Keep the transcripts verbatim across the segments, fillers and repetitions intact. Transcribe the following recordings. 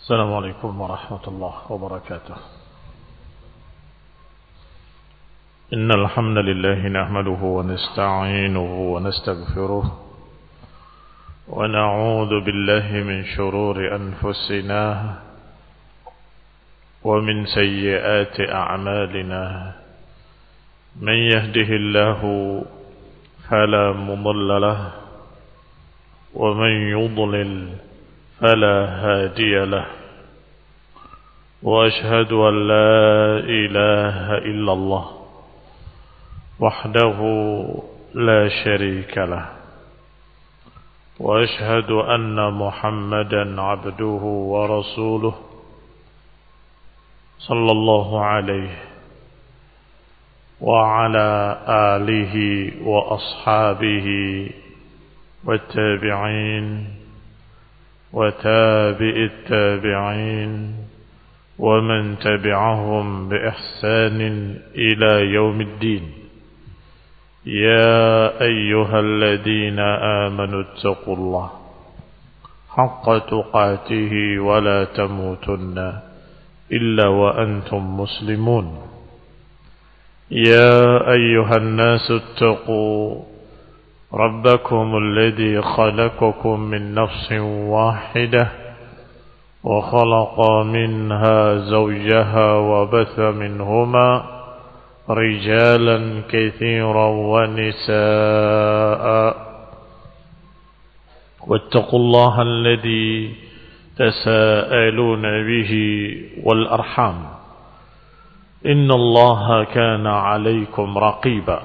السلام عليكم ورحمة الله وبركاته. إن الحمد لله نحمده ونستعينه ونستغفره ونعوذ بالله من شرور أنفسنا ومن سيئات أعمالنا. من يهده الله فلا مضل له ومن يضلل فلا هادي له. وأشهد أن لا إله إلا الله وحده لا شريك له. وأشهد أن محمدا عبده ورسوله صلى الله عليه وعلى آله وأصحابه والتابعين وتابع التابعين ومن تبعهم بإحسان إلى يوم الدين. يا أيها الذين آمنوا اتقوا الله حق تقاته ولا تموتن إلا وأنتم مسلمون. يا أيها الناس اتقوا ربكم الذي خلقكم من نفس واحدة وخلق منها زوجها وبث منهما رجالا كثيرا ونساء. واتقوا الله الذي تساءلون به والأرحام إن الله كان عليكم رقيبا.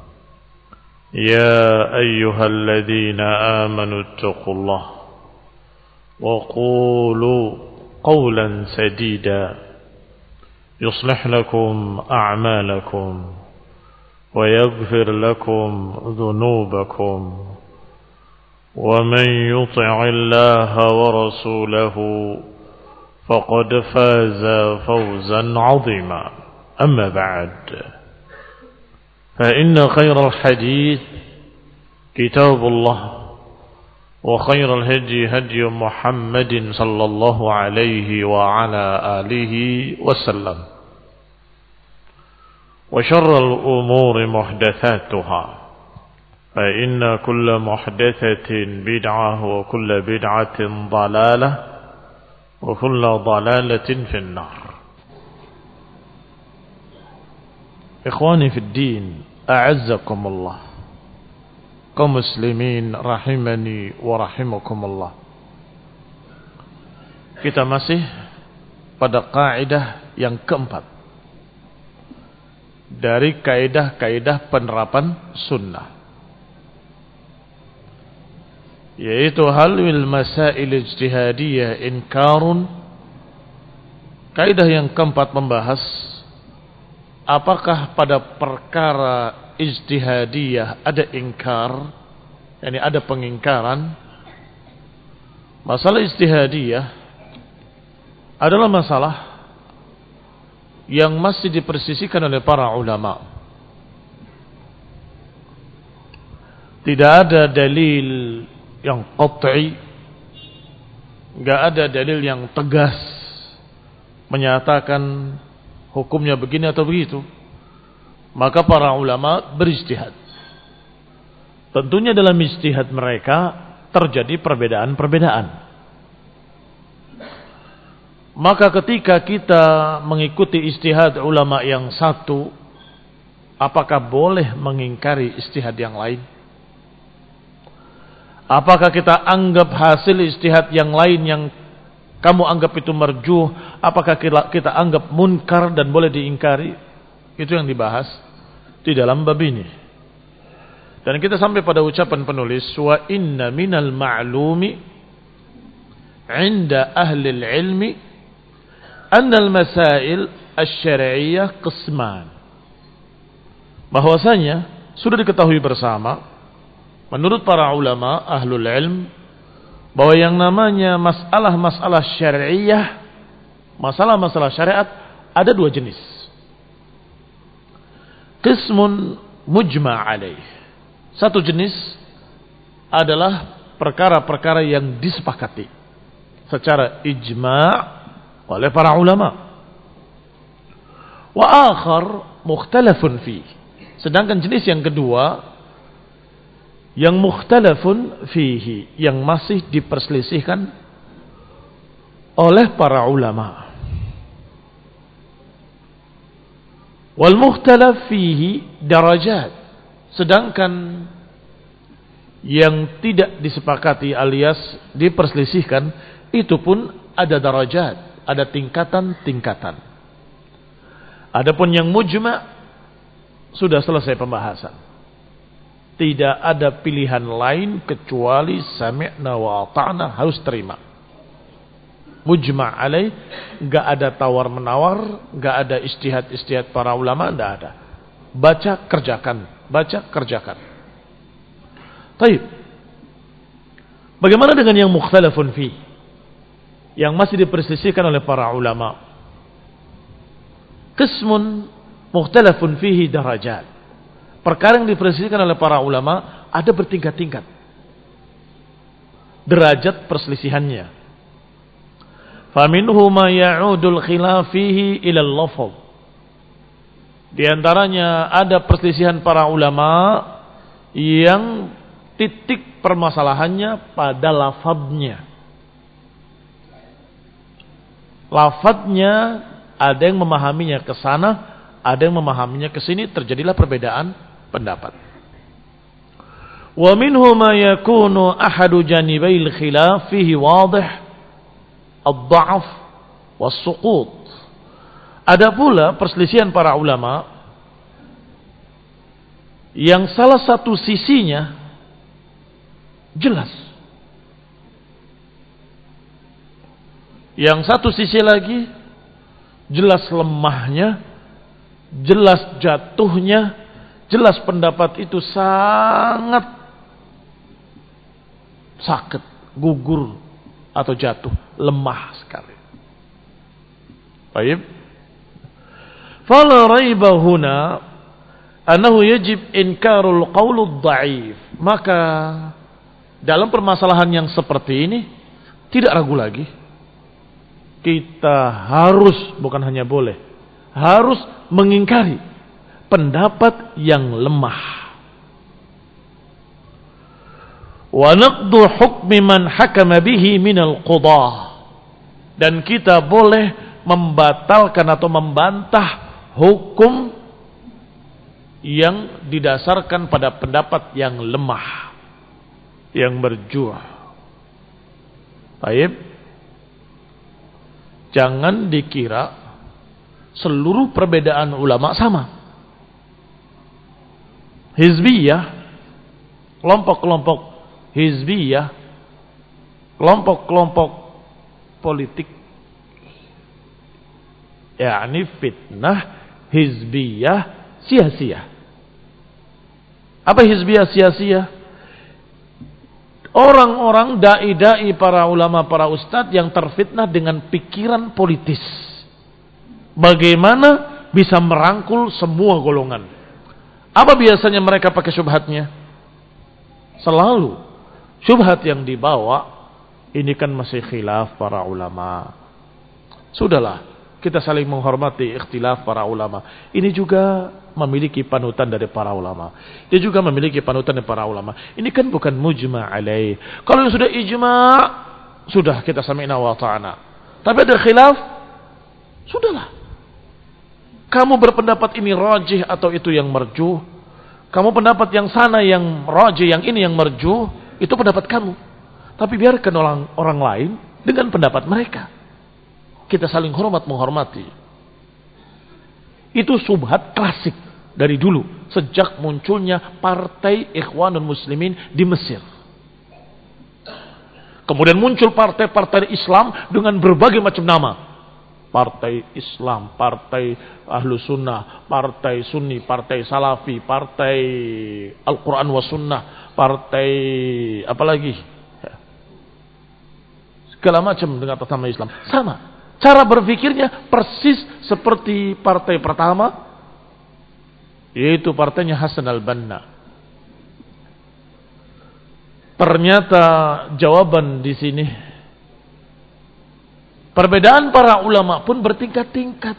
يا أيها الذين آمنوا اتقوا الله وقولوا قولا سديدا يصلح لكم أعمالكم ويغفر لكم ذنوبكم ومن يطع الله ورسوله فقد فاز فوزا عظيما. أما بعد، فإن خير الحديث كتاب الله وخير الهدي هدي محمد صلى الله عليه وعلى آله وسلم وشر الأمور محدثاتها فإن كل محدثة بدعة وكل بدعة ضلالة وكل ضلالة في النار. Ikhwani fi din, a'azzakumullah, kaum muslimin rahimani wa rahimakumullah. Kita masih pada kaidah yang keempat dari kaidah-kaidah penerapan sunnah, yaitu halul masail ijtihadiyah inkarun. Kaidah yang keempat membahas apakah pada perkara ijtihadiyah ada ingkar, yakni ada pengingkaran. Masalah ijtihadiyah adalah masalah yang masih dipersisikan oleh para ulama. Tidak ada dalil yang qat'i, enggak ada dalil yang tegas menyatakan hukumnya begini atau begitu. Maka para ulama berijtihad. Tentunya dalam ijtihad mereka terjadi perbedaan-perbedaan. Maka ketika kita mengikuti ijtihad ulama yang satu, apakah boleh mengingkari ijtihad yang lain? Apakah kita anggap hasil ijtihad yang lain yang kamu anggap itu marjuh, apakah kita, kita anggap munkar dan boleh diingkari? Itu yang dibahas di dalam bab ini. Dan kita sampai pada ucapan penulis, wa inna minal ma'lumi 'inda ahli al-'ilmi anna al-masail asy-syar'iyyah qisman. Bahwasanya sudah diketahui bersama menurut para ulama ahlul ilm bahwa yang namanya masalah-masalah syariah, masalah-masalah syariat ada dua jenis. Qismun mujma' alaih. Satu jenis adalah perkara-perkara yang disepakati secara ijma' oleh para ulama. Wa akhar mukhtalafun fi. Sedangkan jenis yang kedua yang mukhtalafun fihi, yang masih diperselisihkan oleh para ulama. Wal mukhtalaf fihi darajat. Sedangkan yang tidak disepakati alias diperselisihkan itu pun ada darajat, ada tingkatan-tingkatan. Adapun yang mujma' sudah selesai pembahasan. Tidak ada pilihan lain kecuali sami'na wa ata'na, harus terima. Mujma' alaih, enggak ada tawar-menawar, enggak ada ijtihad-ijtihad para ulama, enggak ada. Baca, kerjakan, baca, kerjakan. Baik. Bagaimana dengan yang mukhtalafun fi? Yang masih diperselisihkan oleh para ulama. Qismun mukhtalafun fihi darajat. Perkara yang diperselisihkan oleh para ulama ada bertingkat-tingkat derajat perselisihannya. Faminhu ma ya'udul khilaf fihi ila al-lafz. Di antaranya ada perselisihan para ulama yang titik permasalahannya pada lafadznya. Lafadznya ada yang memahaminya ke sana, ada yang memahaminya ke sini, terjadilah perbedaan pendapat. Wa minhu ma yakunu ahadu janibail khilaf fihi wadih ad-dha'af was-suqut. Ada pula perselisihan para ulama yang salah satu sisinya jelas, yang satu sisi lagi jelas lemahnya, jelas jatuhnya, jelas pendapat itu sangat sakit, gugur atau jatuh, lemah sekali. Baik. Fala raiba huna annahu yajib inkarul qaulud dha'if. Maka dalam permasalahan yang seperti ini tidak ragu lagi, kita harus, bukan hanya boleh, harus mengingkari pendapat yang lemah. Wa naqdu hukmi man hakama bihi minal qudah. Dan kita boleh membatalkan atau membantah hukum yang didasarkan pada pendapat yang lemah, yang berjuah. Baik. Jangan dikira seluruh perbedaan ulama sama. Hizbiyah, kelompok-kelompok hizbiyah, kelompok-kelompok politik, yakni fitnah hizbiyah sia-sia. Apa hizbiyah sia-sia? Orang-orang dai-dai, para ulama, para ustadz yang terfitnah dengan pikiran politis. Bagaimana bisa merangkul semua golongan? Apa biasanya mereka pakai syubhatnya? Selalu syubhat yang dibawa, ini kan masih khilaf para ulama. Sudahlah, kita saling menghormati ikhtilaf para ulama. Ini juga memiliki panutan dari para ulama. Dia juga memiliki panutan dari para ulama. Ini kan bukan mujma' alaih. Kalau yang sudah ijma', sudah kita sami'na wa ta'ana. Tapi ada khilaf, sudahlah. Kamu berpendapat ini rajih atau itu yang marjuh. Kamu pendapat yang sana yang rajih, yang ini yang marjuh, itu pendapat kamu. Tapi biarkan orang, orang lain dengan pendapat mereka. Kita saling hormat menghormati. Itu subhat klasik dari dulu, sejak munculnya Partai Ikhwanul Muslimin di Mesir. Kemudian muncul partai-partai Islam dengan berbagai macam nama. Partai Islam, Partai Ahlu Sunnah, Partai Sunni, Partai Salafi, Partai Al-Quran wa Sunnah, Partai apa lagi? Segala macam dengan atas nama Islam. Sama. Cara berpikirnya persis seperti partai pertama, yaitu partainya Hasan al-Banna. Ternyata jawaban di sini Perbedaan para ulama pun bertingkat-tingkat.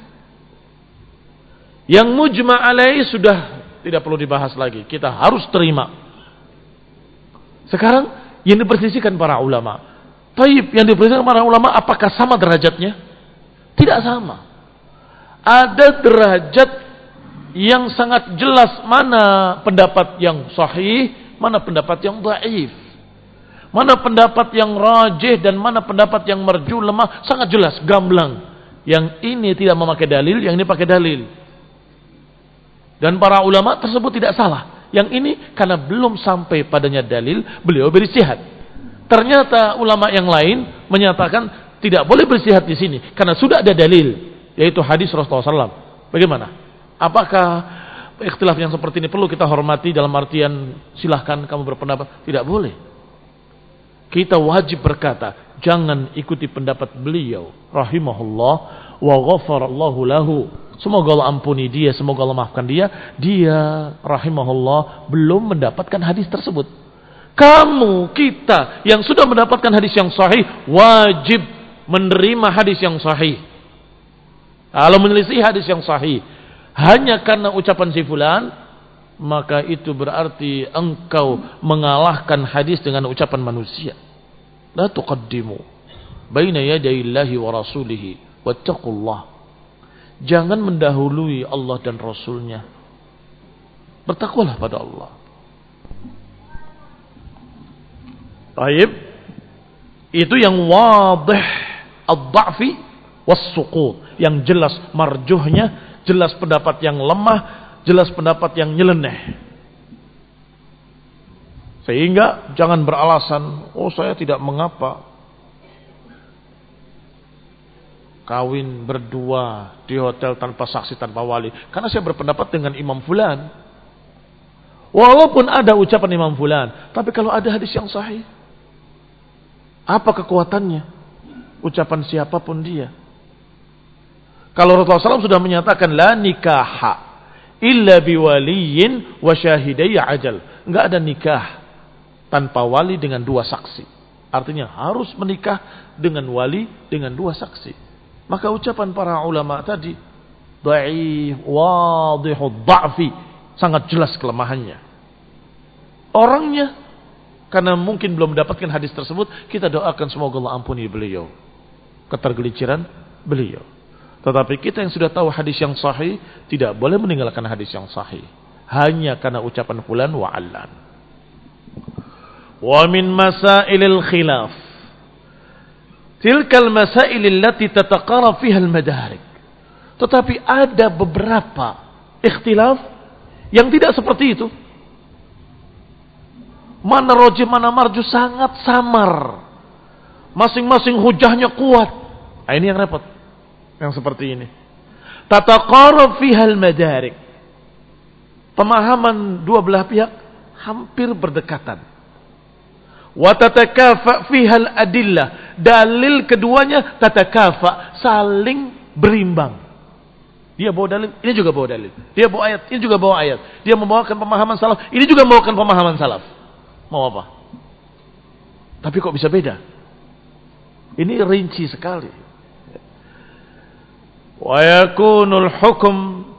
Yang mujma' alaih sudah tidak perlu dibahas lagi. Kita harus terima. Sekarang yang dipersisikan para ulama. Taib yang dipersisikan para ulama apakah sama derajatnya? Tidak sama. Ada derajat yang sangat jelas mana pendapat yang sahih, mana pendapat yang dhaif. Mana pendapat yang rajih dan mana pendapat yang marjuh lemah, sangat jelas, gamblang. Yang ini tidak memakai dalil, yang ini pakai dalil. Dan para ulama tersebut tidak salah. Yang ini karena belum sampai padanya dalil, beliau beristihad. Ternyata ulama yang lain menyatakan tidak boleh beristihad di sini karena sudah ada dalil, yaitu hadis Rasulullah shallallahu alaihi wasallam. Bagaimana? Apakah ikhtilaf yang seperti ini perlu kita hormati dalam artian silahkan kamu berpendapat? Tidak boleh. Kita wajib berkata, jangan ikuti pendapat beliau rahimahullah wa ghafarallahu lahu. Semoga Allah ampuni dia, semoga Allah maafkan dia. Dia rahimahullah belum mendapatkan hadis tersebut. Kamu, kita yang sudah mendapatkan hadis yang sahih wajib menerima hadis yang sahih. Kalau menyelisih hadis yang sahih hanya karena ucapan si fulan, maka itu berarti engkau mengalahkan hadis dengan ucapan manusia. La tuqaddimu baina yadayillahi wa rasulihi wattaqullah. Jangan mendahului Allah dan Rasulnya. Bertakwalah pada Allah. Baik. Itu yang wadih ad-dha'fi was-suqut, yang jelas marjuhnya, jelas pendapat yang lemah, jelas pendapat yang nyeleneh. Sehingga jangan beralasan, oh saya tidak mengapa kawin berdua di hotel tanpa saksi, tanpa wali, karena saya berpendapat dengan Imam Fulan. Walaupun ada ucapan Imam Fulan, tapi kalau ada hadis yang sahih, apa kekuatannya? Ucapan siapapun dia. Kalau Rasulullah shallallahu alaihi wasallam sudah menyatakan la nikaha illa biwaliyin wa syahidai ajal. Enggak ada nikah tanpa wali dengan dua saksi. Artinya harus menikah dengan wali dengan dua saksi. Maka ucapan para ulama tadi dhaif, wadihud dha'fi, sangat jelas kelemahannya. Orangnya karena mungkin belum mendapatkan hadis tersebut, kita doakan semoga Allah ampuni beliau ketergelinciran beliau. Tetapi kita yang sudah tahu hadis yang sahih tidak boleh meninggalkan hadis yang sahih hanya karena ucapan fulan wa allan. Wa min masailil khilaf tilkal masailil lati tataqarrab fiha al-madarik. Tetapi ada beberapa ikhtilaf yang tidak seperti itu. Mana rajih mana marjuh sangat samar. Masing-masing hujahnya kuat. Nah, ini yang repot. Yang seperti ini. Tataqarrab fiha al-madarik. Pemahaman dua belah pihak hampir berdekatan. Wa tatakafa fiha al-adillah. Dalil keduanya tatakafa, saling berimbang. Dia bawa dalil, ini juga bawa dalil. Dia bawa ayat, ini juga bawa ayat. Dia membawakan pemahaman salaf, ini juga membawakan pemahaman salaf. Mau apa? Tapi kok bisa beda? Ini rinci sekali. Wa yakunul hukm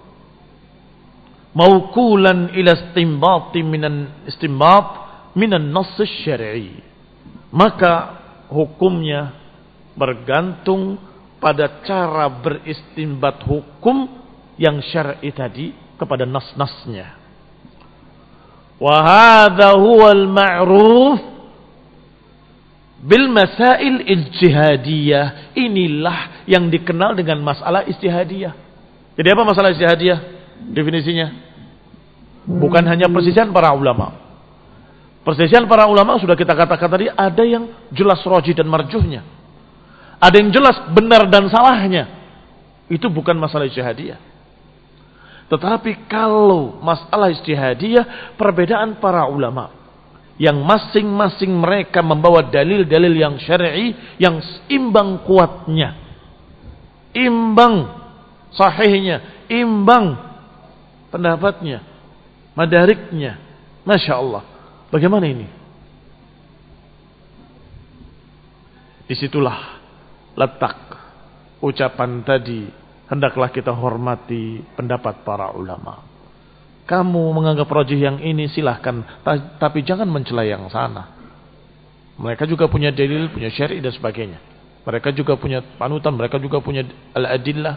mawkulan ila istinbat minan istinbat minan nass syar'i. Maka hukumnya bergantung pada cara beristinbat hukum yang syar'i tadi kepada nas-nasnya. Wa hadha huwa al-ma'ruf bil masail ijtihadiyah. Inilah yang dikenal dengan masalah ijtihadiyah. Jadi apa masalah ijtihadiyah? Definisinya bukan hanya persisian para ulama. Persisian para ulama sudah kita katakan tadi, ada yang jelas rajih dan marjuhnya. Ada yang jelas benar dan salahnya. Itu bukan masalah ijtihadiyah. Tetapi kalau masalah ijtihadiyah, perbedaan para ulama yang masing-masing mereka membawa dalil-dalil yang syar'i yang imbang kuatnya, imbang sahihnya, imbang pendapatnya, madariknya. Masya Allah. Bagaimana ini? Disitulah letak ucapan tadi, hendaklah kita hormati pendapat para ulama. Kamu menganggap rajih yang ini silahkan, tapi jangan mencela yang sana. Mereka juga punya dalil, punya syar'i dan sebagainya. Mereka juga punya panutan, mereka juga punya al-adillah.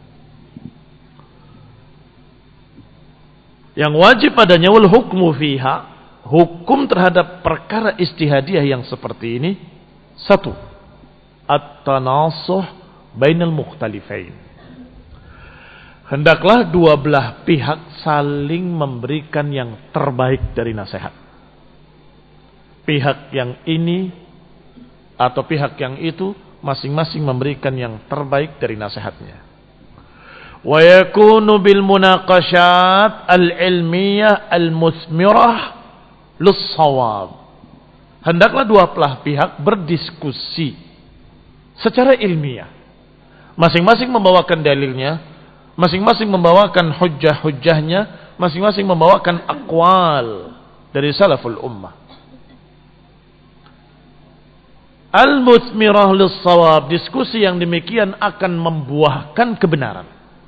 Yang wajib padanya wal hukmu fiha, hukum terhadap perkara ijtihadiyah yang seperti ini. Satu, at-tanasuh bainal mukhtalifain. Hendaklah dua belah pihak saling memberikan yang terbaik dari nasihat. Pihak yang ini atau pihak yang itu masing-masing memberikan yang terbaik dari nasihatnya. Wa yakunu bil munaqashat al-ilmiyah al-musmirah lis-shawab. Hendaklah dua belah pihak berdiskusi secara ilmiah. Masing-masing membawakan dalilnya, masing-masing membawakan hujjah-hujjahnya, masing-masing membawakan aqwal dari salaful ummah. Al-musmirah lis-shawab, diskusi yang demikian akan membuahkan kebenaran.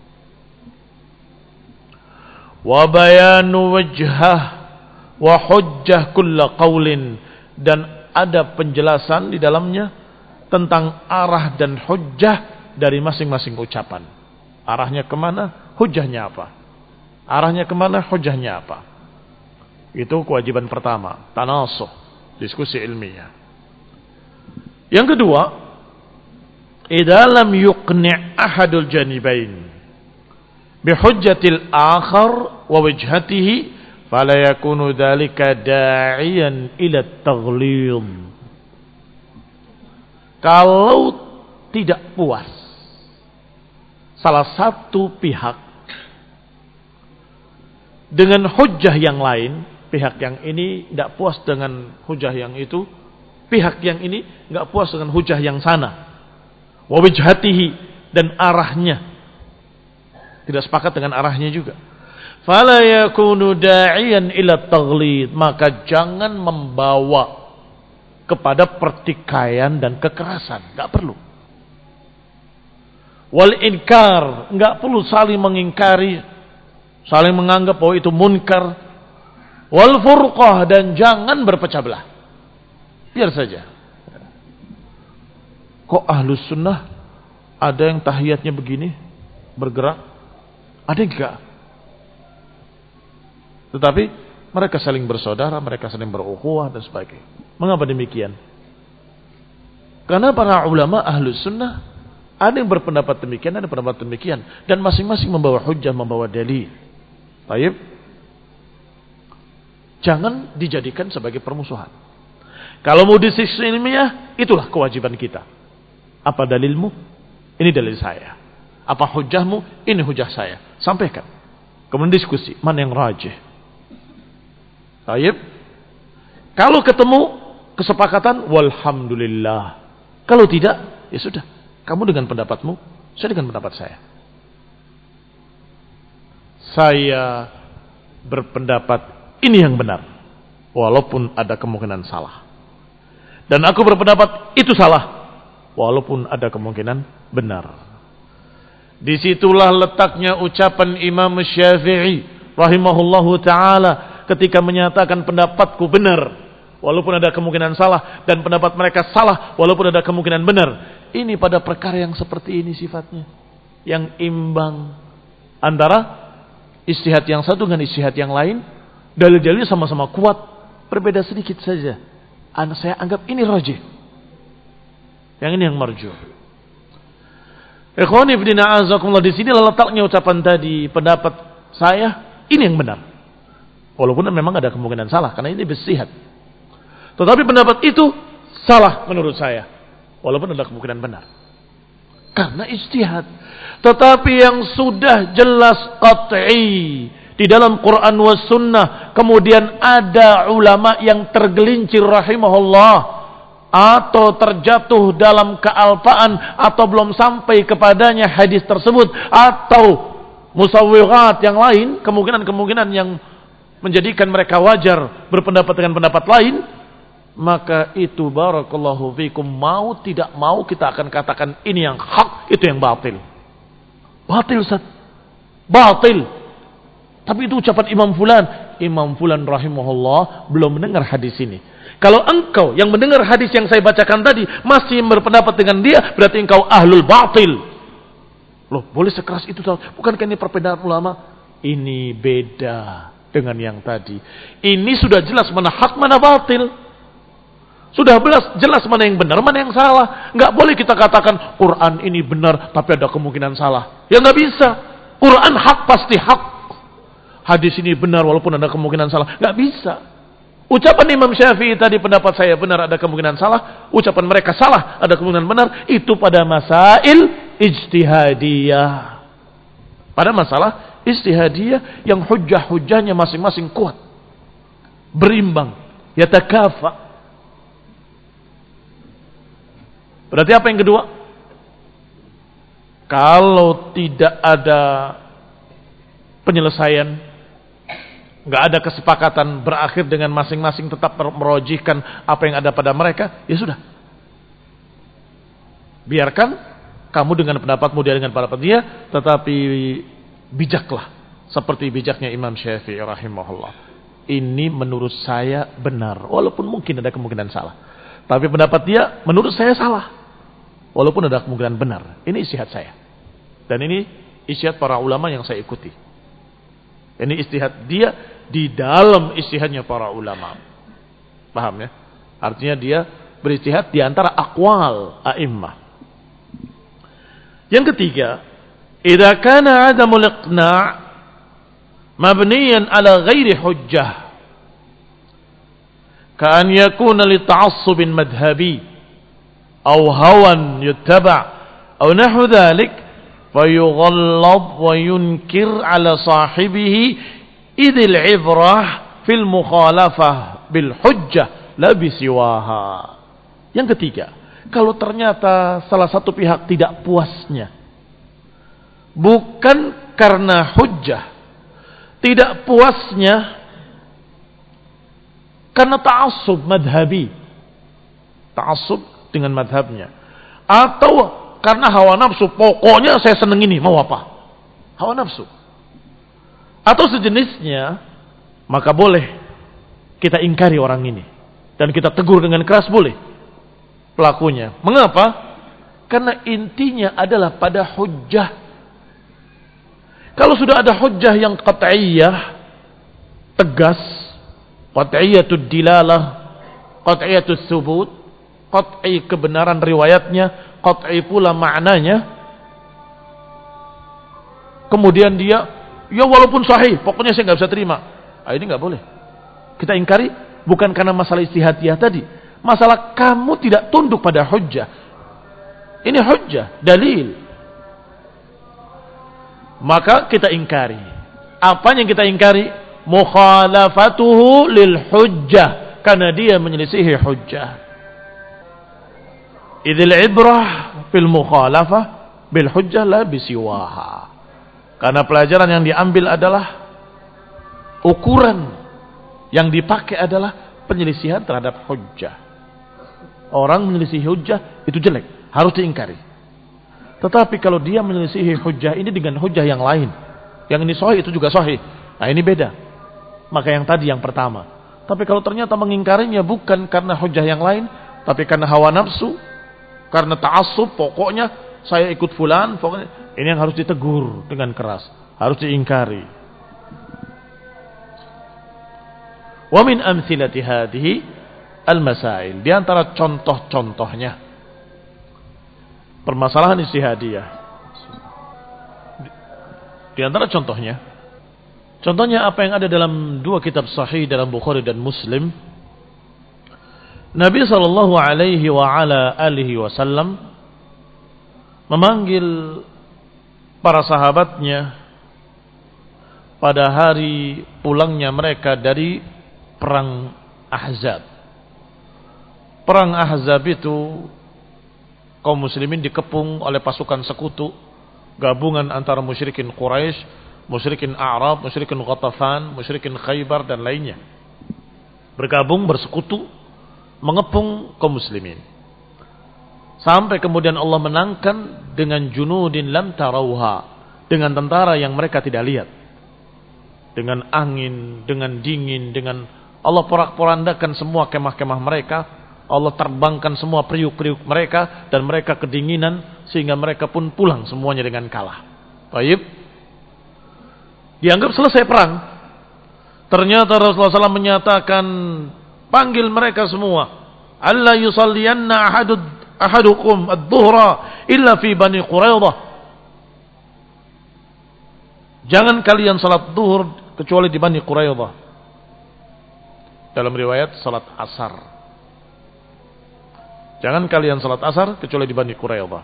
Wa bayanu wajhah wa hujjah kulla qaulin, dan ada penjelasan di dalamnya tentang arah dan hujjah dari masing-masing ucapan. Arahnya kemana, hujjahnya apa? Arahnya kemana, hujjahnya apa? Itu kewajiban pertama, tanasuh, diskusi ilmiah. Yang kedua, idza lam yuqni' ahadul janibain bihujjatil akhar wa wajhatihi fala yakunu dzalika da'iyan ila at-taghlid. Kalau tidak puas salah satu pihak dengan hujjah yang lain, pihak yang ini tidak puas dengan hujjah yang itu, pihak yang ini tidak puas dengan hujjah yang sana, wa wajhatihi, dan arahnya tidak sepakat dengan arahnya juga, fala yakunu da'iyan ila taghlid, maka jangan membawa kepada pertikaian dan kekerasan, enggak perlu. Wal inkar, enggak perlu saling mengingkari, saling menganggap bahwa itu munkar. Wal furqah, dan jangan berpecah belah. Biar saja. Kok ahlus sunnah ada yang tahiyatnya begini, bergerak, ada yang enggak. Tetapi mereka saling bersaudara, mereka saling berukhuwah dan sebagainya. Mengapa demikian? Karena para ulama ahlus sunnah ada yang berpendapat demikian, ada yang berpendapat demikian, dan masing-masing membawa hujjah, membawa dalil. Baik. Jangan dijadikan sebagai permusuhan. Kalau mau diskusi ilmiah, itulah kewajiban kita. Apa dalilmu? Ini dalil saya. Apa hujjahmu? Ini hujjah saya. Sampaikan. Kemudian diskusi, mana yang rajih. Baik. Kalau ketemu kesepakatan, walhamdulillah. Kalau tidak, ya sudah. Kamu dengan pendapatmu, saya dengan pendapat saya. Saya berpendapat ini yang benar, walaupun ada kemungkinan salah. Dan aku berpendapat itu salah, walaupun ada kemungkinan benar. Disitulah letaknya ucapan Imam Syafi'i rahimahullahu ta'ala ketika menyatakan pendapatku benar, walaupun ada kemungkinan salah, dan pendapat mereka salah, walaupun ada kemungkinan benar. Ini pada perkara yang seperti ini sifatnya, yang imbang antara ijtihad yang satu dengan ijtihad yang lain, dalil-dalilnya sama-sama kuat, berbeda sedikit saja. Anak saya anggap ini rajih, yang ini yang marjuh. Ikhwani fillah azakumullah, di sini letaknya ucapan tadi, pendapat saya ini yang benar, walaupun memang ada kemungkinan salah karena ini ijtihad. Tetapi pendapat itu salah menurut saya, walaupun ada kemungkinan benar, karena ijtihad. Tetapi yang sudah jelas qat'i di dalam Quran was sunnah, kemudian ada ulama yang tergelincir rahimahullah, atau terjatuh dalam kealpaan, atau belum sampai kepadanya hadis tersebut, atau musawwirat yang lain, kemungkinan-kemungkinan yang menjadikan mereka wajar berpendapat dengan pendapat lain, maka itu barakallahu fikum, mau tidak mau kita akan katakan ini yang hak, itu yang batil. Batil Ustaz. Batil. Tapi itu ucapan Imam Fulan. Imam Fulan rahimahullah belum mendengar hadis ini. Kalau engkau yang mendengar hadis yang saya bacakan tadi masih berpendapat dengan dia, berarti engkau ahlul batil. Loh, boleh sekeras itu? Bukankah ini perbedaan ulama? Ini beda dengan yang tadi. Ini sudah jelas mana hak, mana batil. Sudah jelas, jelas mana yang benar, mana yang salah. Nggak boleh kita katakan Quran ini benar, tapi ada kemungkinan salah. Ya nggak bisa. Quran hak pasti hak. Hadis ini benar walaupun ada kemungkinan salah. Nggak bisa. Ucapan Imam Syafi'i tadi, pendapat saya benar, ada kemungkinan salah. Ucapan mereka salah, ada kemungkinan benar. Itu pada masail ijtihadiyah. Pada masalah ijtihadiyah yang hujah-hujahnya masing-masing kuat. Berimbang. Yatakafa. Berarti apa yang kedua? Kalau tidak ada penyelesaian, nggak ada kesepakatan, berakhir dengan masing-masing tetap merojihkan apa yang ada pada mereka, ya sudah. Biarkan kamu dengan pendapatmu, dia dengan pendapat dia, tetapi bijaklah seperti bijaknya Imam Syafi'i rahimahullah. Ini menurut saya benar, walaupun mungkin ada kemungkinan salah. Tapi pendapat dia menurut saya salah, walaupun ada kemungkinan benar. Ini istihad saya. Dan ini istihad para ulama yang saya ikuti. Ini istihad dia di dalam istihadnya para ulama. Paham ya? Artinya dia beristihad di antara aqwal a'immah. Yang ketiga, idza kana 'adamul iqna' mabniyan 'ala ghairi hujjah, ka'an yakuna li ta'assubin madhhabi aw hawan yuttaba' aw nahwu dhalik, fayughallad wa yunkir 'ala sahibihi idil 'ibrah fil mukhalafah bil hujjah la bisiwaha. Yang ketiga, kalau ternyata salah satu pihak tidak puasnya bukan karena hujjah, tidak puasnya karena ta'assub madhabi, ta'assub dengan madhabnya, atau karena hawa nafsu, pokoknya saya seneng ini, mau apa? Hawa nafsu. Atau sejenisnya, maka boleh kita ingkari orang ini. Dan kita tegur dengan keras boleh pelakunya. Mengapa? Karena intinya adalah pada hujjah. Kalau sudah ada hujjah yang qat'iyah, tegas, qat'iyatud dilalah, qat'iyatud thubut, qat'i kebenaran riwayatnya, qat'i pula maknanya, kemudian dia, ya walaupun sahih, pokoknya saya nggak bisa terima. Ah, ini nggak boleh. Kita ingkari bukan karena masalah istihadiyah tadi, masalah kamu tidak tunduk pada hujjah. Ini hujjah, dalil. Maka kita ingkari. Apa yang kita ingkari? Mukhalafatuhu lil hujjah, karena dia menyelisihi hujjah. Idzil ibrah fil mukhalafah bil hujjah la bisiwaha. Karena pelajaran yang diambil adalah, ukuran yang dipakai adalah penyelisihan terhadap hujjah. Orang menyelisihi hujjah itu jelek, harus diingkari. Tetapi kalau dia menyelisihi hujjah ini dengan hujjah yang lain, yang ini sahih itu juga sahih, nah ini beda. Maka yang tadi yang pertama. Tapi kalau ternyata mengingkarinya bukan karena hujjah yang lain, tapi karena hawa nafsu, karena ta'assub, pokoknya saya ikut fulan, pokoknya ini yang harus ditegur dengan keras, harus diingkari. Wa min amthilati hadhihi al-masail, di antara contoh-contohnya permasalahan istihadiyah. Di antara contohnya, contohnya apa yang ada dalam dua kitab sahih dalam Bukhari dan Muslim. Nabi sallallahu alaihi wa ala alihi wasallam memanggil para sahabatnya pada hari pulangnya mereka dari perang Ahzab. Perang Ahzab itu kaum muslimin dikepung oleh pasukan sekutu, gabungan antara musyrikin Quraisy, musyrikin A'rab, musyrikin Ghatafan, musyrikin Khaybar dan lainnya. Bergabung, bersekutu mengepung kaum muslimin. Sampai kemudian Allah menangkan dengan junudin lam tarauha, dengan tentara yang mereka tidak lihat. Dengan angin, dengan dingin, dengan Allah porak-porandakan semua kemah-kemah mereka. Allah terbangkan semua periuk-periuk mereka dan mereka kedinginan sehingga mereka pun pulang semuanya dengan kalah. Baik. Dianggap selesai perang. Ternyata Rasulullah shallallahu alaihi wasallam menyatakan, panggil mereka semua. Alla yusalliyanna ahadud ahadukum ad-dhuhra illa fi Bani Quraidah. Jangan kalian salat zuhur kecuali di Bani Quraidah. Dalam riwayat salat asar. Jangan kalian salat asar kecuali di Bani Quraidah.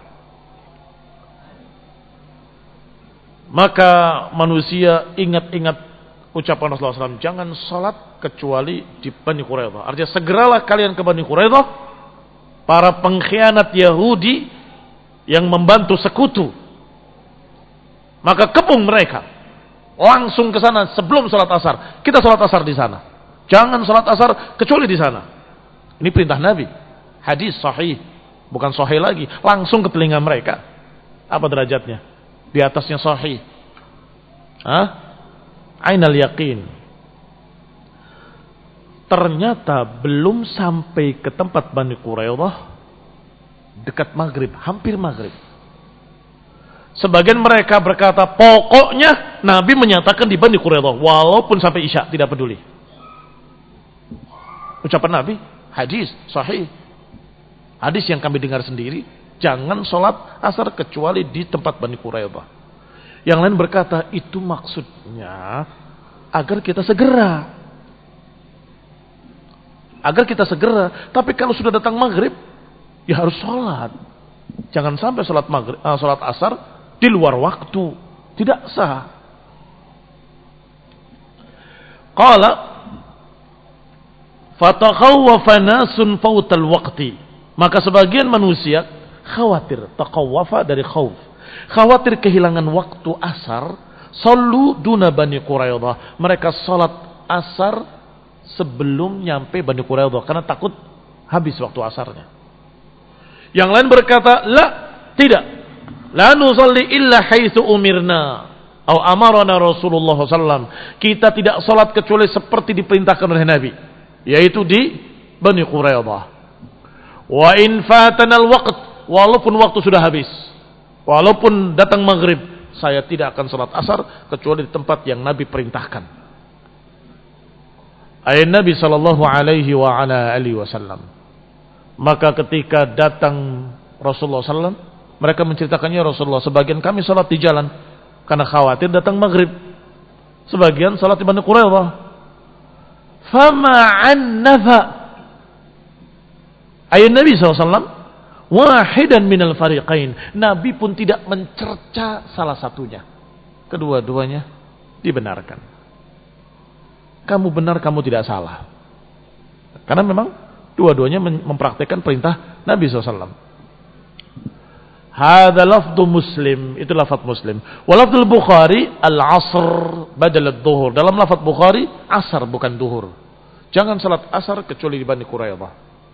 Maka manusia ingat-ingat ucapan Rasulullah shallallahu alaihi wasallam, jangan salat kecuali di Bani Quraidah. Artinya segeralah kalian ke Bani Quraidah. Para pengkhianat Yahudi yang membantu sekutu. Maka kepung mereka. Langsung ke sana sebelum salat asar. Kita salat asar di sana. Jangan salat asar kecuali di sana. Ini perintah Nabi. Hadis sahih. Bukan sahih lagi. Langsung ke telinga mereka. Apa derajatnya? Di atasnya sahih. Hah? Ainal yaqin. Ternyata belum sampai ke tempat Bani Quraidah, dekat maghrib, hampir maghrib. Sebagian mereka berkata, pokoknya Nabi menyatakan di Bani Quraidah, walaupun sampai Isya, tidak peduli. Ucapan Nabi, hadis, sahih. Hadis yang kami dengar sendiri, jangan sholat asar kecuali di tempat Bani Quraidah. Yang lain berkata, itu maksudnya agar kita segera. Agar kita segera. Tapi kalau sudah datang maghrib, ya harus sholat. Jangan sampai sholat maghrib, uh, sholat asar di luar waktu. Tidak sah. Qala fatakhawwafa nasun fautal waqti. Maka sebagian manusia khawatir. Taqawwafa dari khawf. Khawatir kehilangan waktu asar. Sallu duna Bani Quraidah. Mereka sholat asar sebelum nyampe Bani Quraidah karena takut habis waktu asarnya. Yang lain berkata, la, tidak. La nusalli illa haitsu umirna. Atau amarana Rasulullah sallallahu alaihi wasallam. Kita tidak salat kecuali seperti diperintahkan oleh Nabi, yaitu di Bani Quraidah. Wa in fatana al-waqt, walaupun waktu sudah habis. Walaupun datang maghrib, saya tidak akan salat asar kecuali di tempat yang Nabi perintahkan. Ayat Nabi sallallahu alaihi wa ala alihi wasallam. Maka ketika datang Rasulullah sallallahu alaihi wasallam, mereka menceritakannya, Rasulullah, sebagian kami salat di jalan karena khawatir datang maghrib. Sebagian salat di Bani Quraidah. Fama annafa. Ayat Nabi sallallahu alaihi wasallam, wahidan minal fariqain. Nabi pun tidak mencerca salah satunya. Kedua-duanya dibenarkan. Kamu benar, kamu tidak salah. Karena memang dua-duanya mempraktikkan perintah Nabi sallallahu alaihi wasallam. Hada lafdu Muslim, itu lafaz Muslim. Wa lafdul Bukhari al-asr badal ad-dhuhur. Dalam lafaz Bukhari, asar bukan duhur. Jangan salat asar kecuali di Bani Quraidah.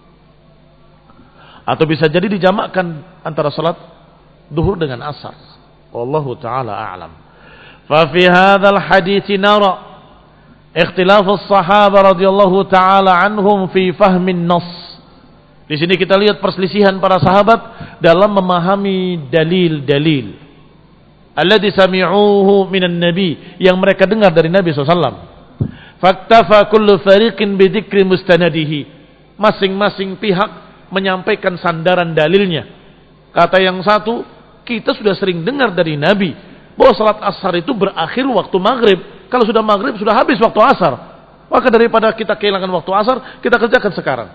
Atau bisa jadi dijamakkan antara salat duhur dengan asar. Wallahu taala a'lam. Fa fi hadzal hadits nara ikhtilaf as-sahabah radhiyallahu taala anhum fi fahmin nas. Di sini kita lihat perselisihan para sahabat dalam memahami dalil-dalil. Alladzi sami'uhu minan nabi, yang mereka dengar dari Nabi sallallahu alaihi wasallam. Faktafa kullu fariqin bi dzikri mustanadihi. Masing-masing pihak menyampaikan sandaran dalilnya. Kata yang satu, kita sudah sering dengar dari Nabi bahwa salat asar itu berakhir waktu maghrib. Kalau sudah maghrib, sudah habis waktu asar. Maka daripada kita kehilangan waktu asar, kita kerjakan sekarang.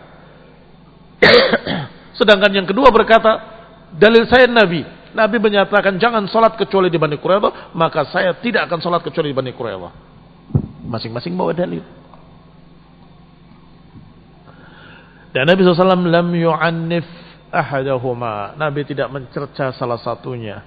Sedangkan yang kedua berkata, dalil saya Nabi. Nabi menyatakan jangan salat kecuali di Bani Quraidah, maka saya tidak akan salat kecuali di Bani Quraidah. Masing-masing bawa dalil. Dan Nabi sallallahu alaihi wasallam lam yu'annif ahadahuma. Nabi tidak mencerca salah satunya.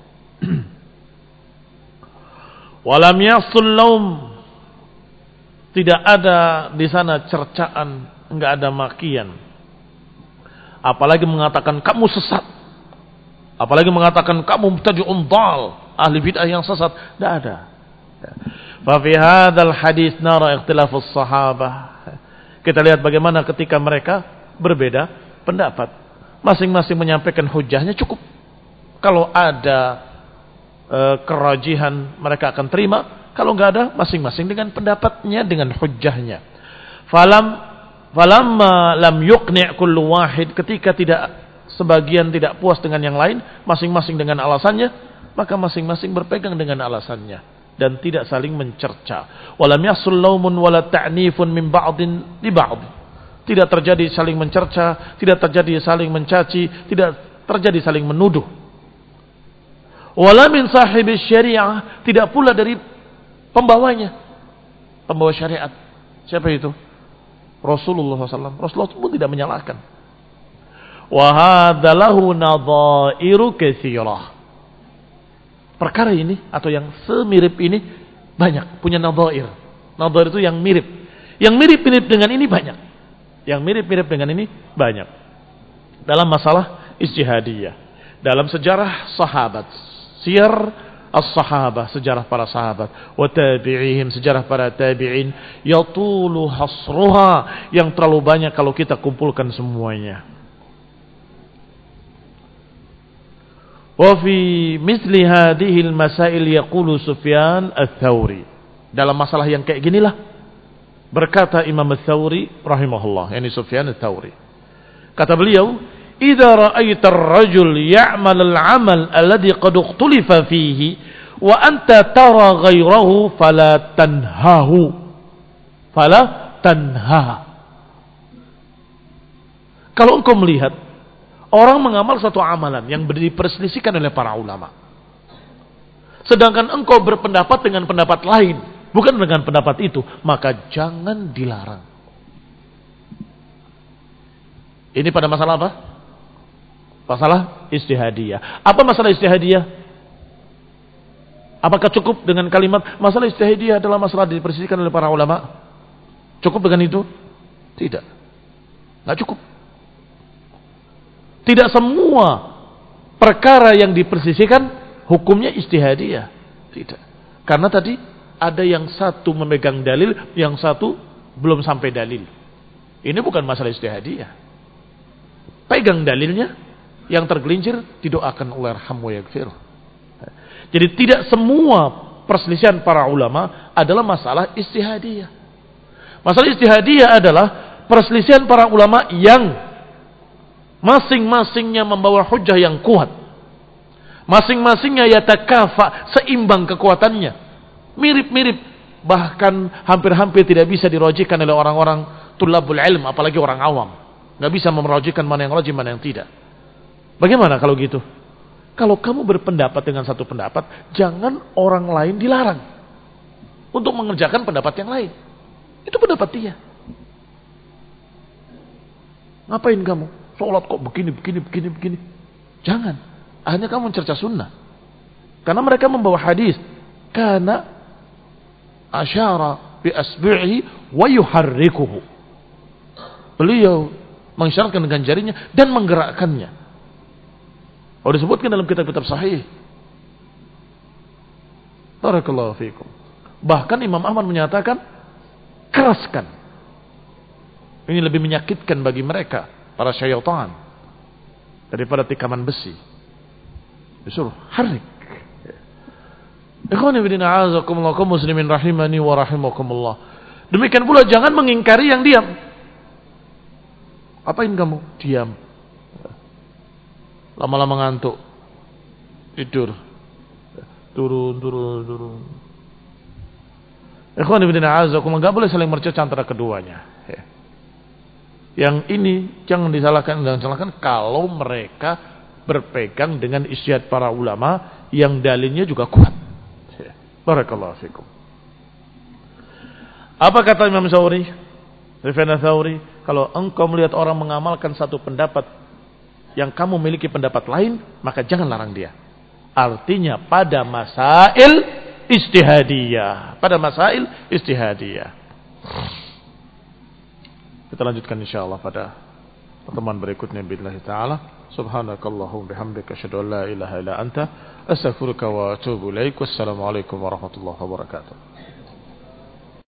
Walam yasul laum. Tidak ada di sana cercaan, enggak ada makian. Apalagi mengatakan kamu sesat. Apalagi mengatakan kamu mubtadi'un dhal, ahli bid'ah yang sesat, tidak ada. Fa fi hadzal hadis nara ikhtilafus sahabah. Kita lihat bagaimana ketika mereka berbeda pendapat. Masing-masing menyampaikan hujahnya cukup. Kalau ada e, kerajihan mereka akan terima. Kalau enggak ada, masing-masing dengan pendapatnya, dengan hujjahnya. Falam falamma lam yuqni' kullu wahid, ketika tidak sebagian tidak puas dengan yang lain, masing-masing dengan alasannya, maka masing-masing berpegang dengan alasannya dan tidak saling mencerca. Walam yasul laumun wala ta'nifun min ba'din li ba'd. Tidak terjadi saling mencerca, tidak terjadi saling mencaci, tidak terjadi saling menuduh. Wala min sahibi syariah, tidak pula dari pembawanya, pembawa syariat. Siapa itu? Rasulullah shallallahu alaihi wasallam. Rasulullah pun tidak menyalahkan. Wa hadza lahu nadhairu katsirah. Perkara ini atau yang semirip ini banyak, punya nadhair. Nadhair itu yang mirip. Yang mirip-mirip dengan ini banyak. Yang mirip-mirip dengan ini banyak. Dalam masalah ijtihadiyah, dalam sejarah sahabat, siyar as-sahabah, sejarah para sahabat, wa tabi'ihim, sejarah para tabi'in, yatulu hasruha, yang terlalu banyak kalau kita kumpulkan semuanya. Wa fi misli hadhihi al-masail yaqulu Sufyan ats-Tsauri. Dalam masalah yang kayak ginilah berkata Imam ats-Tsauri rahimahullah, yani Sufyan ats-Tsauri. Kata beliau, "Idza ra'aita ar-rajul ya'mal al-'amal alladhi qad ikhtulifa fihi wa anta tara ghayrahu fala tanhahu." Fala tanha. Kalau engkau melihat orang mengamal satu amalan yang diperselisihkan oleh para ulama, sedangkan engkau berpendapat dengan pendapat lain, bukan dengan pendapat itu, maka jangan dilarang. Ini pada masalah apa? Masalah ijtihadiyah. Apa masalah ijtihadiyah? Apakah cukup dengan kalimat masalah ijtihadiyah adalah masalah diperselisihkan oleh para ulama? Cukup dengan itu? Tidak. Nggak cukup. Tidak semua perkara yang diperselisihkan hukumnya ijtihadiyah. Tidak. Karena tadi ada yang satu memegang dalil, yang satu belum sampai dalil. Ini bukan masalah ijtihadiyah. Pegang dalilnya, yang tergelincir didoakan Allah yarhamhu yaghfir. Jadi tidak semua perselisihan para ulama adalah masalah ijtihadiyah. Masalah ijtihadiyah adalah perselisihan para ulama yang masing-masingnya membawa hujah yang kuat. Masing-masingnya yatakafa, seimbang kekuatannya. Mirip-mirip, bahkan hampir-hampir tidak bisa dirojikan oleh orang-orang tulabul ilm, apalagi orang awam. Nggak bisa memerojihkan mana yang rajih, mana yang tidak. Bagaimana kalau gitu? Kalau kamu berpendapat dengan satu pendapat, jangan orang lain dilarang untuk mengerjakan pendapat yang lain. Itu pendapat dia. Ngapain kamu? Sholat kok begini, begini, begini, begini. Jangan. Hanya kamu mencerca sunnah. Karena mereka membawa hadis. Karena asyara bi asbi'ihi wa yuharrikuhu. Beliau mengisyaratkan dengan jarinya dan menggerakkannya. Oh, disebutkan dalam kitab-kitab sahih. Barakallahu fiikum. Bahkan Imam Ahmad menyatakan, keraskan. Ini lebih menyakitkan bagi mereka, para syaitan, daripada tikaman besi. Disuruh harik. Ikhwani fillah, a'azakumullah, kaum muslimin rahimani wa rahimakumullah. Demikian pula jangan mengingkari yang diam. Apain kamu? Diam. Lama-lama ngantuk. Tidur. Turun, turun, turun. Ikhwan ibn a'azakum, enggak boleh saling mercecah antara keduanya. Yang ini jangan disalahkan, jangan disalahkan kalau mereka berpegang dengan ijtihad para ulama yang dalilnya juga kuat. Barakallahu fikum. Apa kata Imam Tsauri? Sufyan Tsauri, kalau engkau melihat orang mengamalkan satu pendapat yang kamu miliki pendapat lain, maka jangan larang dia. Artinya pada masail ijtihadiyah, pada masail ijtihadiyah. Kita lanjutkan insyaallah pada pertemuan berikutnya billahi taala. Subhanakallahumma bihamdika asyhadu an la ilaha illa anta astaghfiruka wa atubu ilaik. Wassalamualaikum warahmatullahi wabarakatuh.